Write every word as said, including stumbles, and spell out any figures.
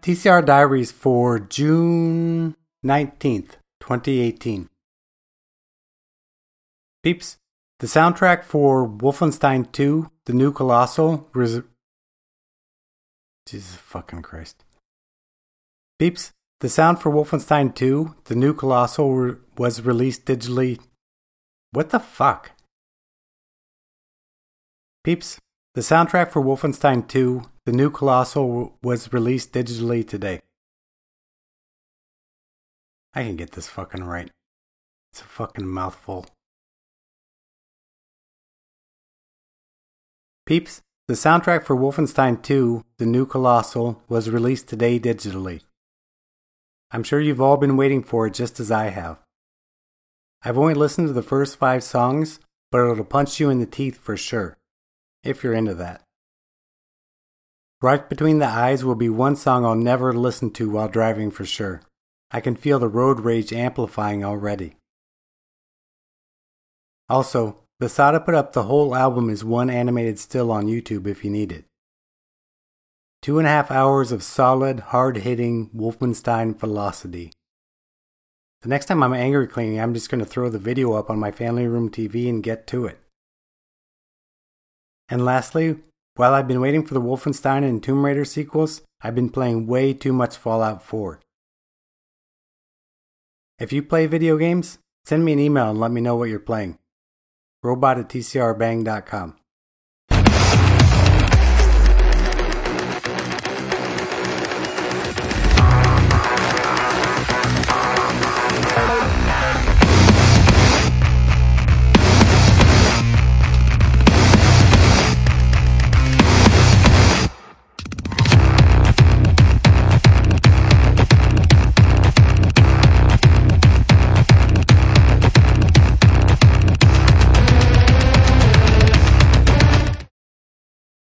T C R Diaries for June nineteenth, twenty eighteen. Peeps, the soundtrack for Wolfenstein two, The New Colossal, res- Jesus fucking Christ. Peeps, the sound for Wolfenstein two, The New Colossal re- was released digitally. What the fuck? Peeps, the soundtrack for Wolfenstein two, The New Colossal was released digitally today. I can get this fucking right. It's a fucking mouthful. Peeps, the soundtrack for Wolfenstein two, The New Colossal was released today digitally. I'm sure you've all been waiting for it just as I have. I've only listened to the first five songs, but it'll punch you in the teeth for sure, if you're into that. Right Between the Eyes will be one song I'll never listen to while driving for sure. I can feel the road rage amplifying already. Also, the Sada put up the whole album as one animated still on YouTube if you need it. Two and a half hours of solid, hard-hitting Wolfenstein velocity. The next time I'm angry cleaning, I'm just going to throw the video up on my family room T V and get to it. And lastly, while I've been waiting for the Wolfenstein and Tomb Raider sequels, I've been playing way too much Fallout four. If you play video games, send me an email and let me know what you're playing. robot at T C R bang dot com.